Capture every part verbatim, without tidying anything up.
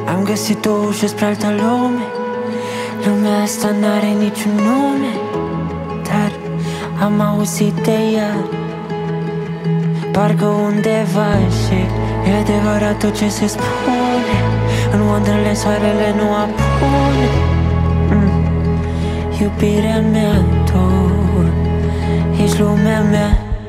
Am găsit o ușă spre altă lume. Lumea asta n-are niciun nume, dar am auzit de ea parcă undeva. Și e adevărat tot ce se spune. În Wonderland soarele nu apune. mm. Iubirea mea, tu ești lumea mea.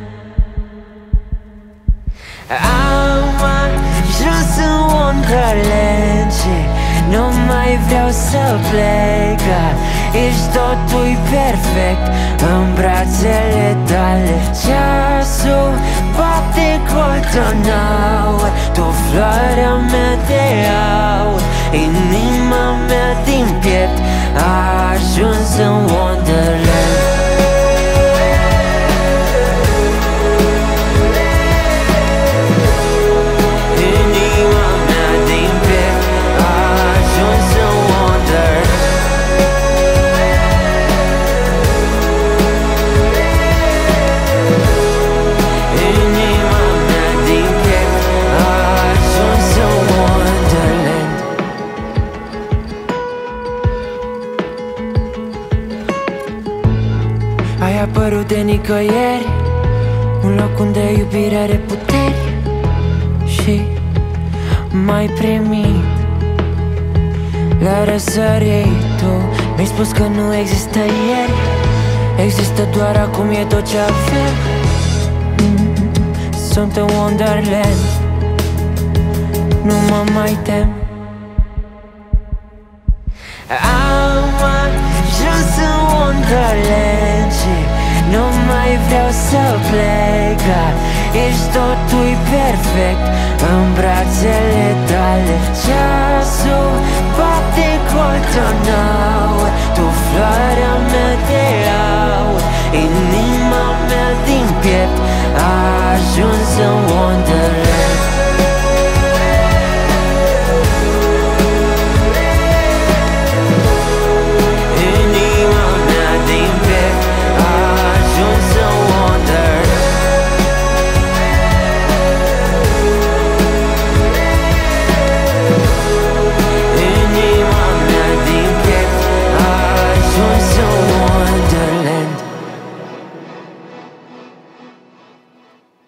Am ajuns în Wonderland și nu mai vreau să plec. Ești totul perfect în brațele tale. Ceasul bate cotonaur, tu floarea mea de aur, inima mea din piept a ajuns în Wonderland. Ai apărut de nicăieri, un loc unde iubirea are puteri. Și m-ai primit la răsărit. Tu mi-ai spus că nu există ieri, există doar acum, e tot ce avem. mm, Sunt în Wonderland, nu mă mai tem. Am ajuns în Wonderland și nu mai vreau să plec. Ești totul perfect în brațele tale. Ceasul bate cotonaur, tu floarea mea de aur, inima mea din piept a ajuns în Wonderland.